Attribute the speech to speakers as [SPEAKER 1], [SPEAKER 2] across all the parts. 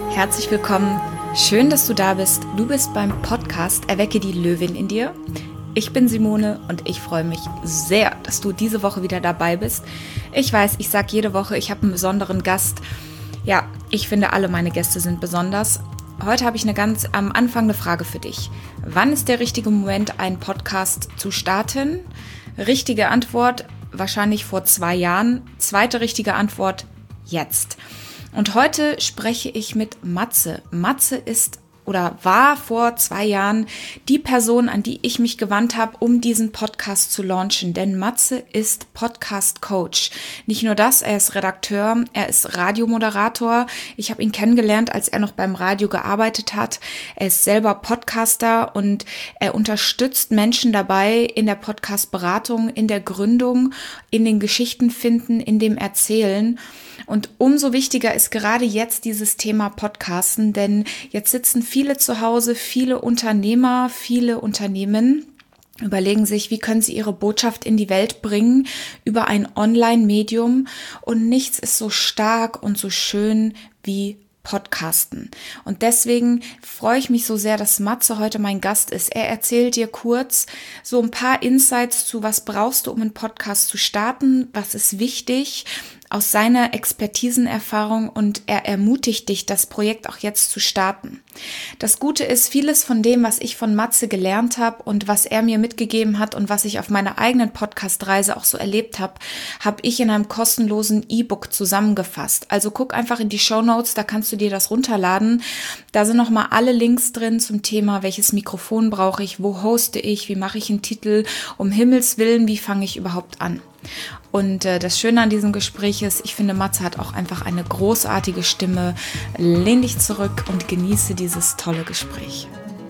[SPEAKER 1] Herzlich willkommen. Schön, dass du da bist. Du bist beim Podcast Erwecke die Löwin in dir. Ich bin Simone und ich freue mich sehr, dass du diese Woche wieder dabei bist. Ich weiß, ich sage jede Woche, ich habe einen besonderen Gast. Ja, ich finde, alle meine Gäste sind besonders. Heute habe ich ganz am Anfang eine Frage für dich. Wann ist der richtige Moment, einen Podcast zu starten? Richtige Antwort, wahrscheinlich vor 2 Jahren. Zweite richtige Antwort, jetzt. Und heute spreche ich mit Matze. Matze ist oder war vor 2 Jahren die Person, an die ich mich gewandt habe, um diesen Podcast zu launchen. Denn Matze ist Podcast-Coach. Nicht nur das, er ist Redakteur, er ist Radiomoderator. Ich habe ihn kennengelernt, als er noch beim Radio gearbeitet hat. Er ist selber Podcaster und er unterstützt Menschen dabei in der Podcast-Beratung, in der Gründung, in den Geschichten finden, in dem Erzählen. Und umso wichtiger ist gerade jetzt dieses Thema Podcasten, denn jetzt sitzen viele zu Hause, viele Unternehmer, viele Unternehmen, überlegen sich, wie können sie ihre Botschaft in die Welt bringen über ein Online-Medium, und nichts ist so stark und so schön wie Podcasten. Und deswegen freue ich mich so sehr, dass Matze heute mein Gast ist. Er erzählt dir kurz so ein paar Insights zu, was brauchst du, um einen Podcast zu starten, was ist wichtig, aus seiner Expertisenerfahrung, und er ermutigt dich, das Projekt auch jetzt zu starten. Das Gute ist, vieles von dem, was ich von Matze gelernt habe und was er mir mitgegeben hat und was ich auf meiner eigenen Podcast-Reise auch so erlebt habe, habe ich in einem kostenlosen E-Book zusammengefasst. Also guck einfach in die Shownotes, da kannst du dir das runterladen. Da sind nochmal alle Links drin zum Thema, welches Mikrofon brauche ich, wo hoste ich, wie mache ich einen Titel, um Himmels Willen, wie fange ich überhaupt an. Und das Schöne an diesem Gespräch ist, ich finde, Matze hat auch einfach eine großartige Stimme. Lehn dich zurück und genieße dieses tolle Gespräch.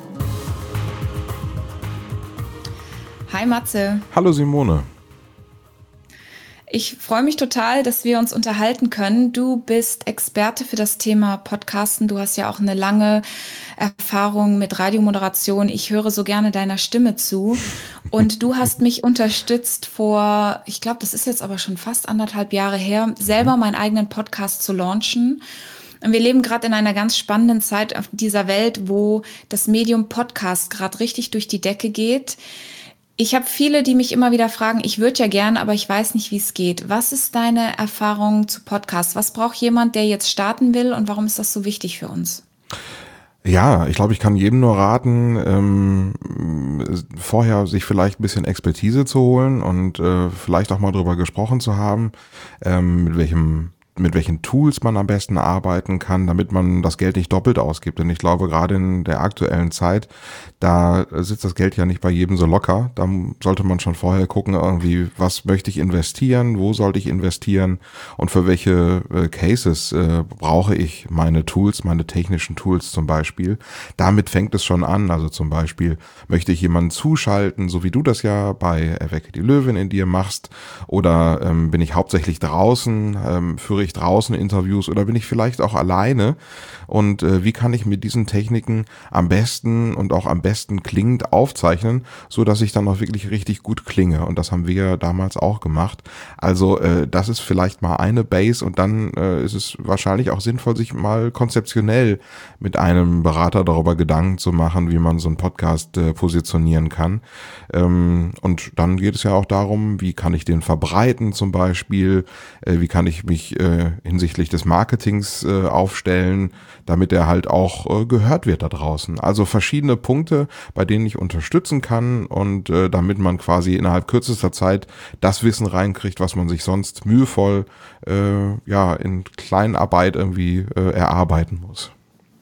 [SPEAKER 1] Hi Matze.
[SPEAKER 2] Hallo Simone.
[SPEAKER 1] Ich freue mich total, dass wir uns unterhalten können. Du bist Experte für das Thema Podcasten. Du hast ja auch eine lange Erfahrung mit Radiomoderation. Ich höre so gerne deiner Stimme zu. Und du hast mich unterstützt vor, ich glaube, das ist jetzt aber schon fast 1,5 Jahre her, selber meinen eigenen Podcast zu launchen. Und wir leben gerade in einer ganz spannenden Zeit auf dieser Welt, wo das Medium Podcast gerade richtig durch die Decke geht. Ich habe viele, die mich immer wieder fragen, ich würde ja gern, aber ich weiß nicht, wie es geht. Was ist deine Erfahrung zu Podcasts? Was braucht jemand, der jetzt starten will, und warum ist das so wichtig für uns?
[SPEAKER 2] Ja, ich glaube, ich kann jedem nur raten, vorher sich vielleicht ein bisschen Expertise zu holen und vielleicht auch mal drüber gesprochen zu haben, mit welchen Tools man am besten arbeiten kann, damit man das Geld nicht doppelt ausgibt. Denn ich glaube, gerade in der aktuellen Zeit, da sitzt das Geld ja nicht bei jedem so locker. Da sollte man schon vorher gucken, irgendwie, was möchte ich investieren, wo sollte ich investieren und für welche Cases brauche ich meine Tools, meine technischen Tools zum Beispiel. Damit fängt es schon an. Also zum Beispiel, möchte ich jemanden zuschalten, so wie du das ja bei Erwecke die Löwin in dir machst, oder bin ich hauptsächlich draußen, führe ich draußen Interviews, oder bin ich vielleicht auch alleine, und wie kann ich mit diesen Techniken am besten und auch am besten klingend aufzeichnen, so dass ich dann auch wirklich richtig gut klinge, und das haben wir damals auch gemacht. Also das ist vielleicht mal eine Base, und dann ist es wahrscheinlich auch sinnvoll, sich mal konzeptionell mit einem Berater darüber Gedanken zu machen, wie man so einen Podcast positionieren kann, und dann geht es ja auch darum, wie kann ich den verbreiten zum Beispiel, wie kann ich mich hinsichtlich des Marketings aufstellen, damit er halt auch gehört wird da draußen. Also verschiedene Punkte, bei denen ich unterstützen kann, und damit man quasi innerhalb kürzester Zeit das Wissen reinkriegt, was man sich sonst mühevoll in Kleinarbeit irgendwie erarbeiten muss.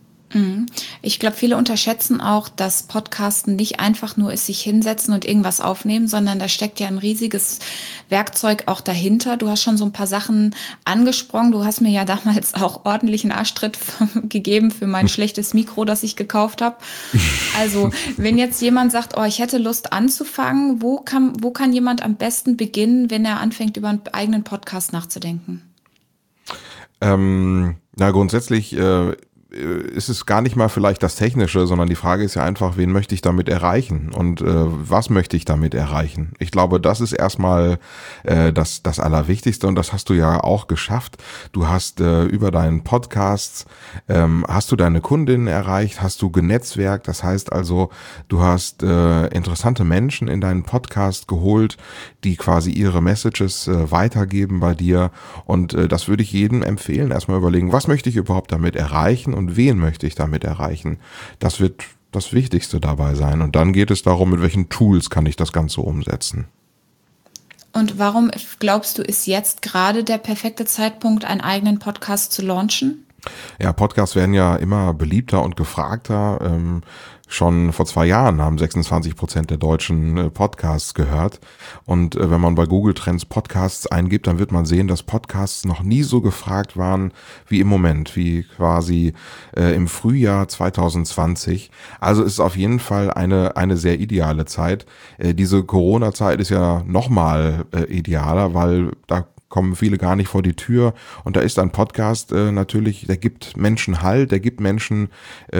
[SPEAKER 1] Ich glaube, viele unterschätzen auch, dass Podcasten nicht einfach nur ist, sich hinsetzen und irgendwas aufnehmen, sondern da steckt ja ein riesiges Werkzeug auch dahinter. Du hast schon so ein paar Sachen angesprochen. Du hast mir ja damals auch ordentlichen Arschtritt gegeben für mein schlechtes Mikro, das ich gekauft habe. Also, wenn jetzt jemand sagt, oh, ich hätte Lust anzufangen, wo kann jemand am besten beginnen, wenn er anfängt, über einen eigenen Podcast nachzudenken?
[SPEAKER 2] Grundsätzlich ist es gar nicht mal vielleicht das Technische, sondern die Frage ist ja einfach, wen möchte ich damit erreichen und was möchte ich damit erreichen? Ich glaube, das ist erstmal das Allerwichtigste und das hast du ja auch geschafft. Du hast über deinen Podcast, hast du deine Kundinnen erreicht, hast du genetzwerkt, das heißt also, du hast interessante Menschen in deinen Podcast geholt, die quasi ihre Messages weitergeben bei dir und das würde ich jedem empfehlen, erstmal überlegen, was möchte ich überhaupt damit erreichen und wen möchte ich damit erreichen. Das wird das Wichtigste dabei sein. Und dann geht es darum, mit welchen Tools kann ich das Ganze umsetzen.
[SPEAKER 1] Und warum glaubst du, ist jetzt gerade der perfekte Zeitpunkt, einen eigenen Podcast zu launchen?
[SPEAKER 2] Ja, Podcasts werden ja immer beliebter und gefragter. Schon vor 2 Jahren haben 26% der Deutschen Podcasts gehört. Und wenn man bei Google Trends Podcasts eingibt, dann wird man sehen, dass Podcasts noch nie so gefragt waren wie im Moment, wie quasi im Frühjahr 2020. Also ist es auf jeden Fall eine sehr ideale Zeit. Diese Corona-Zeit ist ja nochmal idealer, weil da kommen viele gar nicht vor die Tür und da ist ein Podcast natürlich, der gibt Menschen Halt, der gibt Menschen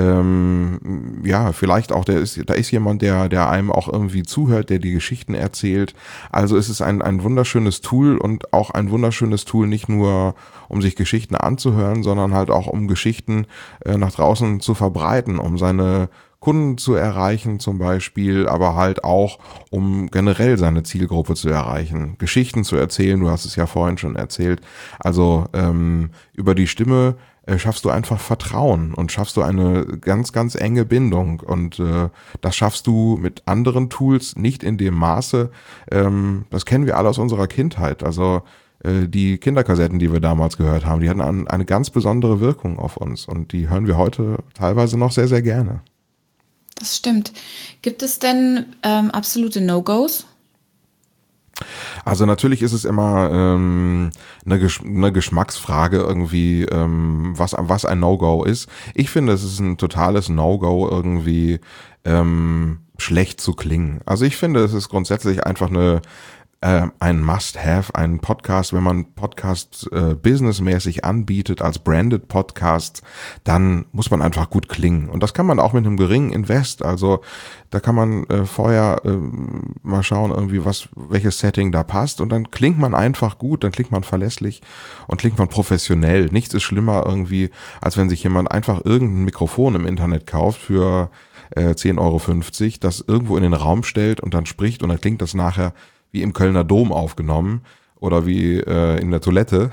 [SPEAKER 2] ja, vielleicht auch, da ist jemand, der einem auch irgendwie zuhört, der die Geschichten erzählt. Also es ist ein wunderschönes Tool und auch ein wunderschönes Tool, nicht nur um sich Geschichten anzuhören, sondern halt auch um Geschichten nach draußen zu verbreiten, um seine Kunden zu erreichen zum Beispiel, aber halt auch, um generell seine Zielgruppe zu erreichen, Geschichten zu erzählen, du hast es ja vorhin schon erzählt, also über die Stimme schaffst du einfach Vertrauen und schaffst du eine ganz, ganz enge Bindung und das schaffst du mit anderen Tools nicht in dem Maße, das kennen wir alle aus unserer Kindheit, also die Kinderkassetten, die wir damals gehört haben, die hatten eine ganz besondere Wirkung auf uns und die hören wir heute teilweise noch sehr, sehr gerne.
[SPEAKER 1] Das stimmt. Gibt es denn absolute No-Gos?
[SPEAKER 2] Also natürlich ist es immer eine Geschmacksfrage irgendwie, was ein No-Go ist. Ich finde, es ist ein totales No-Go irgendwie schlecht zu klingen. Also ich finde, es ist grundsätzlich einfach ein Must-Have, ein Podcast, wenn man Podcast businessmäßig anbietet als branded Podcast, dann muss man einfach gut klingen. Und das kann man auch mit einem geringen Invest. Also da kann man vorher mal schauen, irgendwie welches Setting da passt. Und dann klingt man einfach gut, dann klingt man verlässlich und klingt man professionell. Nichts ist schlimmer irgendwie, als wenn sich jemand einfach irgendein Mikrofon im Internet kauft für 10,50 €, das irgendwo in den Raum stellt und dann spricht und dann klingt das nachher wie im Kölner Dom aufgenommen oder wie in der Toilette.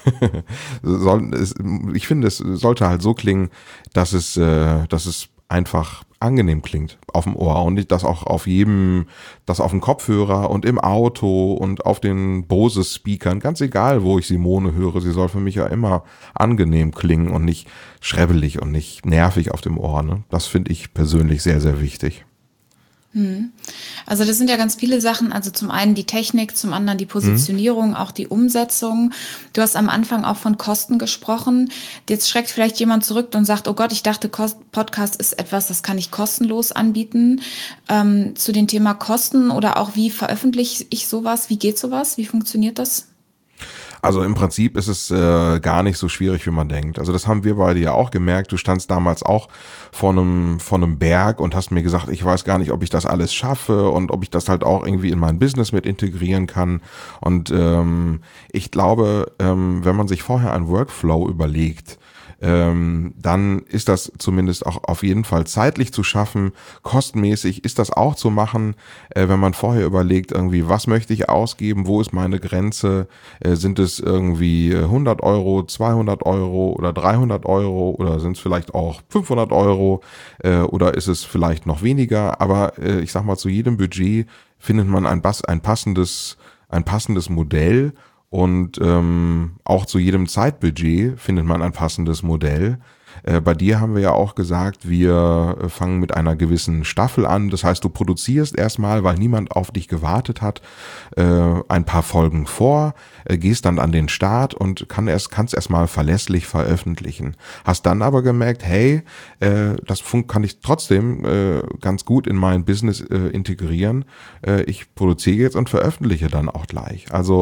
[SPEAKER 2] Ich finde, es sollte halt so klingen, dass es einfach angenehm klingt auf dem Ohr und nicht das auch auf dem Kopfhörer und im Auto und auf den Bose-Speakern, ganz egal, wo ich Simone höre, sie soll für mich ja immer angenehm klingen und nicht schrebbelig und nicht nervig auf dem Ohr. Ne? Das finde ich persönlich sehr, sehr wichtig.
[SPEAKER 1] Also das sind ja ganz viele Sachen, also zum einen die Technik, zum anderen die Positionierung, auch die Umsetzung. Du hast am Anfang auch von Kosten gesprochen. Jetzt schreckt vielleicht jemand zurück und sagt, oh Gott, ich dachte, Podcast ist etwas, das kann ich kostenlos anbieten. Zu dem Thema Kosten oder auch wie veröffentliche ich sowas, wie geht sowas, wie funktioniert das?
[SPEAKER 2] Also im Prinzip ist es gar nicht so schwierig, wie man denkt. Also das haben wir beide ja auch gemerkt. Du standst damals auch vor einem Berg und hast mir gesagt, ich weiß gar nicht, ob ich das alles schaffe und ob ich das halt auch irgendwie in mein Business mit integrieren kann. Und ich glaube, wenn man sich vorher einen Workflow überlegt, dann ist das zumindest auch auf jeden Fall zeitlich zu schaffen. Kostenmäßig ist das auch zu machen, wenn man vorher überlegt, irgendwie, was möchte ich ausgeben, wo ist meine Grenze, sind es irgendwie 100 €, 200 € oder 300 € oder sind es vielleicht auch 500 € oder ist es vielleicht noch weniger, aber ich sag mal, zu jedem Budget findet man ein passendes Modell. Und auch zu jedem Zeitbudget findet man ein passendes Modell. Bei dir haben wir ja auch gesagt, wir fangen mit einer gewissen Staffel an. Das heißt, du produzierst erstmal, weil niemand auf dich gewartet hat, ein paar Folgen vor, gehst dann an den Start und kannst erstmal verlässlich veröffentlichen. Hast dann aber gemerkt, hey, das kann ich trotzdem ganz gut in mein Business integrieren. Ich produziere jetzt und veröffentliche dann auch gleich. Also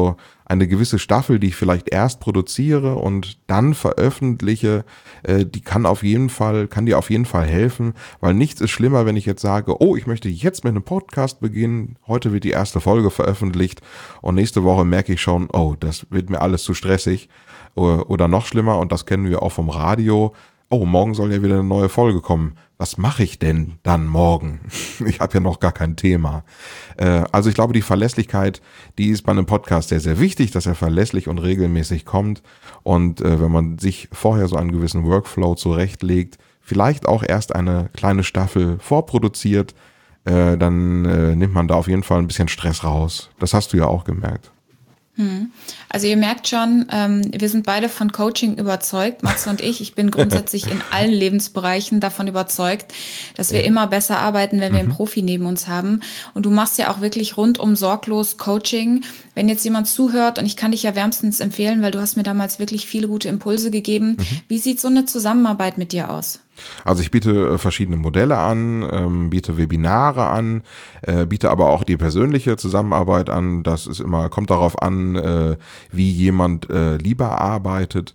[SPEAKER 2] eine gewisse Staffel, die ich vielleicht erst produziere und dann veröffentliche, die kann dir auf jeden Fall helfen, weil nichts ist schlimmer, wenn ich jetzt sage, oh, ich möchte jetzt mit einem Podcast beginnen, heute wird die erste Folge veröffentlicht und nächste Woche merke ich schon, oh, das wird mir alles zu stressig oder noch schlimmer, und das kennen wir auch vom Radio. Oh, morgen soll ja wieder eine neue Folge kommen. Was mache ich denn dann morgen? Ich habe ja noch gar kein Thema. Also ich glaube, die Verlässlichkeit, die ist bei einem Podcast sehr, sehr wichtig, dass er verlässlich und regelmäßig kommt. Und wenn man sich vorher so einen gewissen Workflow zurechtlegt, vielleicht auch erst eine kleine Staffel vorproduziert, dann nimmt man da auf jeden Fall ein bisschen Stress raus. Das hast du ja auch gemerkt.
[SPEAKER 1] Also ihr merkt schon, wir sind beide von Coaching überzeugt, Matze und ich. Ich bin grundsätzlich in allen Lebensbereichen davon überzeugt, dass wir immer besser arbeiten, wenn wir einen Profi neben uns haben. Und du machst ja auch wirklich rundum sorglos Coaching. Wenn jetzt jemand zuhört, und ich kann dich ja wärmstens empfehlen, weil du hast mir damals wirklich viele gute Impulse gegeben. Wie sieht so eine Zusammenarbeit mit dir aus?
[SPEAKER 2] Also ich biete verschiedene Modelle an, biete Webinare an, biete aber auch die persönliche Zusammenarbeit an. Das ist immer, kommt darauf an, wie jemand lieber arbeitet.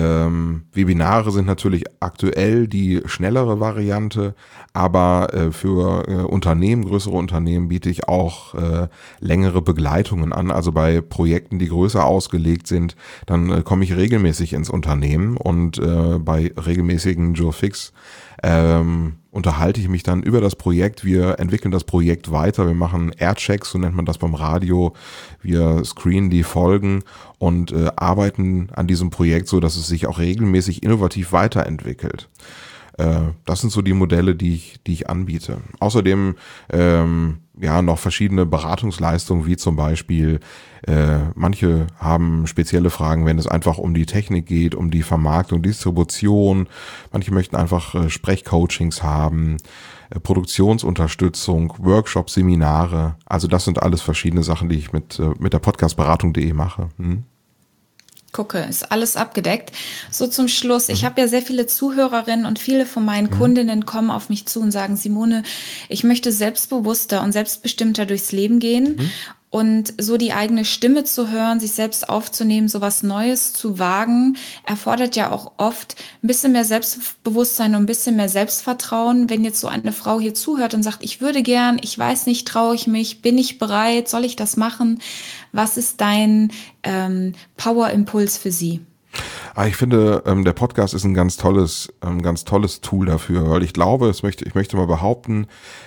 [SPEAKER 2] Webinare sind natürlich aktuell die schnellere Variante, aber für Unternehmen, größere Unternehmen biete ich auch längere Begleitungen an. Also bei Projekten, die größer ausgelegt sind, dann komme ich regelmäßig ins Unternehmen, und bei regelmäßigen Joe Fix unterhalte ich mich dann über das Projekt. Wir entwickeln das Projekt weiter. Wir machen Airchecks, so nennt man das beim Radio. Wir screenen die Folgen und arbeiten an diesem Projekt, so dass es sich auch regelmäßig innovativ weiterentwickelt. Das sind so die Modelle, die ich anbiete. Außerdem noch verschiedene Beratungsleistungen, wie zum Beispiel manche haben spezielle Fragen, wenn es einfach um die Technik geht, um die Vermarktung, Distribution. Manche möchten einfach Sprechcoachings haben, Produktionsunterstützung, Workshops, Seminare. Also das sind alles verschiedene Sachen, die ich mit der Podcastberatung.de mache.
[SPEAKER 1] Gucke, ist alles abgedeckt. So zum Schluss, ich habe ja sehr viele Zuhörerinnen und viele von meinen Kundinnen kommen auf mich zu und sagen, Simone, ich möchte selbstbewusster und selbstbestimmter durchs Leben gehen. Und so die eigene Stimme zu hören, sich selbst aufzunehmen, so was Neues zu wagen, erfordert ja auch oft ein bisschen mehr Selbstbewusstsein und ein bisschen mehr Selbstvertrauen. Wenn jetzt so eine Frau hier zuhört und sagt, ich würde gern, ich weiß nicht, traue ich mich, bin ich bereit, soll ich das machen? Was ist dein Power-Impuls für sie?
[SPEAKER 2] Ich finde, der Podcast ist ein ganz tolles Tool dafür, weil ich glaube, ich möchte mal behaupten,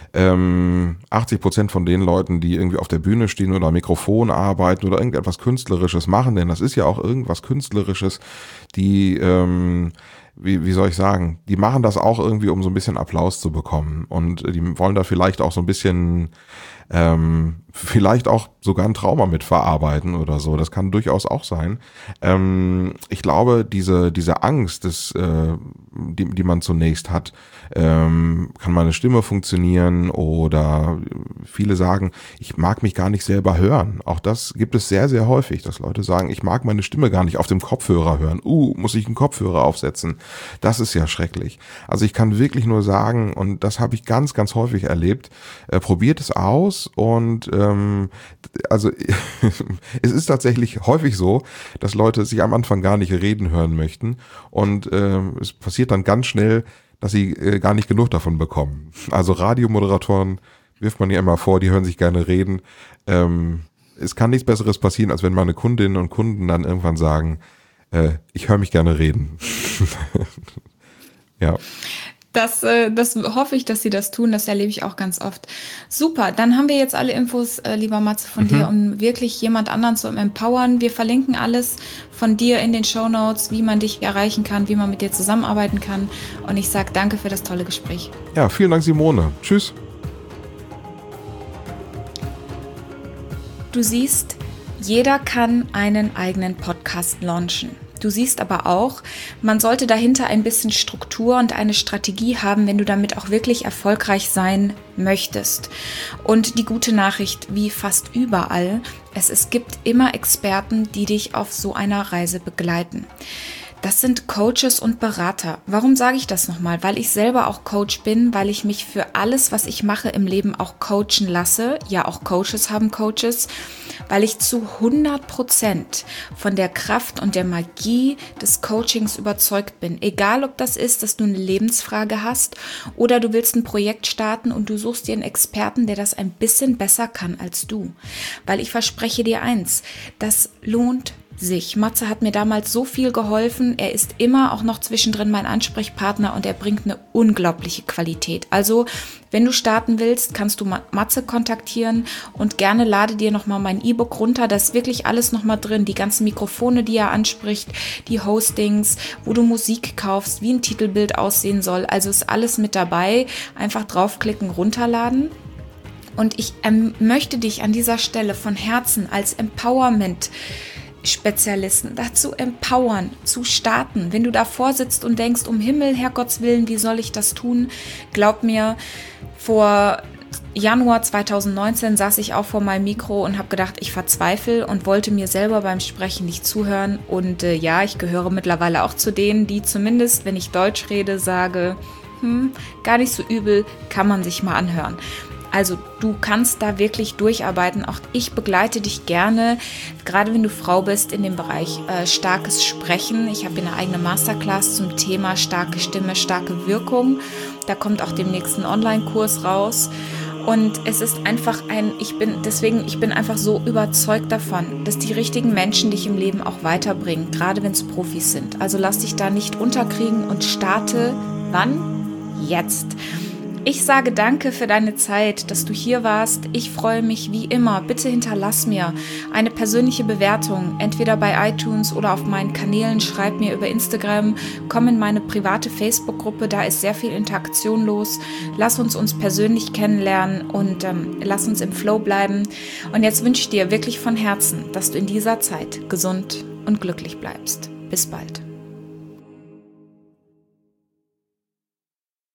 [SPEAKER 2] 80% von den Leuten, die irgendwie auf der Bühne stehen oder am Mikrofon arbeiten oder irgendetwas Künstlerisches machen, denn das ist ja auch irgendwas Künstlerisches, die, wie soll ich sagen, die machen das auch irgendwie, um so ein bisschen Applaus zu bekommen, und die wollen da vielleicht auch so ein bisschen vielleicht auch sogar ein Trauma mit verarbeiten oder so. Das kann durchaus auch sein. Ich glaube, diese Angst, die man zunächst hat, kann meine Stimme funktionieren, oder viele sagen, ich mag mich gar nicht selber hören. Auch das gibt es sehr, sehr häufig, dass Leute sagen, ich mag meine Stimme gar nicht auf dem Kopfhörer hören. Muss ich einen Kopfhörer aufsetzen? Das ist ja schrecklich. Also ich kann wirklich nur sagen, und das habe ich ganz, ganz häufig erlebt, probiert es aus. Und also es ist tatsächlich häufig so, dass Leute sich am Anfang gar nicht reden hören möchten, und es passiert dann ganz schnell, dass sie gar nicht genug davon bekommen. Also Radiomoderatoren wirft man ja immer vor, die hören sich gerne reden. Es kann nichts Besseres passieren, als wenn meine Kundinnen und Kunden dann irgendwann sagen, ich höre mich gerne reden. Ja.
[SPEAKER 1] Das hoffe ich, dass sie das tun. Das erlebe ich auch ganz oft. Super, dann haben wir jetzt alle Infos, lieber Matze, von dir, um wirklich jemand anderen zu empowern. Wir verlinken alles von dir in den Shownotes, wie man dich erreichen kann, wie man mit dir zusammenarbeiten kann. Und ich sage danke für das tolle Gespräch.
[SPEAKER 2] Ja, vielen Dank, Simone. Tschüss.
[SPEAKER 1] Du siehst, jeder kann einen eigenen Podcast launchen. Du siehst aber auch, man sollte dahinter ein bisschen Struktur und eine Strategie haben, wenn du damit auch wirklich erfolgreich sein möchtest. Und die gute Nachricht, wie fast überall, es gibt immer Experten, die dich auf so einer Reise begleiten. Das sind Coaches und Berater. Warum sage ich das nochmal? Weil ich selber auch Coach bin, weil ich mich für alles, was ich mache im Leben, auch coachen lasse. Ja, auch Coaches haben Coaches. weil ich zu 100% von der Kraft und der Magie des Coachings überzeugt bin. Egal, ob das ist, dass du eine Lebensfrage hast oder du willst ein Projekt starten und du suchst dir einen Experten, der das ein bisschen besser kann als du. Weil ich verspreche dir eins, das lohnt sich. Matze hat mir damals so viel geholfen. Er ist immer auch noch zwischendrin mein Ansprechpartner und er bringt eine unglaubliche Qualität. Also, wenn du starten willst, kannst du Matze kontaktieren und gerne lade dir nochmal mein E-Book runter. Da ist wirklich alles nochmal drin. Die ganzen Mikrofone, die er anspricht, die Hostings, wo du Musik kaufst, wie ein Titelbild aussehen soll. Also ist alles mit dabei. Einfach draufklicken, runterladen. Und ich möchte dich an dieser Stelle von Herzen als Empowerment-Spezialisten dazu empowern, zu starten. Wenn du davor sitzt und denkst, um Himmel, Herrgottswillen, wie soll ich das tun? Glaub mir, vor Januar 2019 saß ich auch vor meinem Mikro und habe gedacht, ich verzweifle und wollte mir selber beim Sprechen nicht zuhören. Und ja, ich gehöre mittlerweile auch zu denen, die zumindest, wenn ich Deutsch rede, sage, gar nicht so übel, kann man sich mal anhören. Also du kannst da wirklich durcharbeiten. Auch ich begleite dich gerne, gerade wenn du Frau bist, in dem Bereich starkes Sprechen. Ich habe eine eigene Masterclass zum Thema starke Stimme, starke Wirkung. Da kommt auch demnächst ein Online-Kurs raus. Und es ist einfach ich bin einfach so überzeugt davon, dass die richtigen Menschen dich im Leben auch weiterbringen, gerade wenn es Profis sind. Also lass dich da nicht unterkriegen und starte. Wann? Jetzt. Ich sage danke für deine Zeit, dass du hier warst. Ich freue mich wie immer. Bitte hinterlass mir eine persönliche Bewertung, entweder bei iTunes oder auf meinen Kanälen. Schreib mir über Instagram, komm in meine private Facebook-Gruppe, da ist sehr viel Interaktion los. Lass uns persönlich kennenlernen und lass uns im Flow bleiben. Und jetzt wünsche ich dir wirklich von Herzen, dass du in dieser Zeit gesund und glücklich bleibst. Bis bald.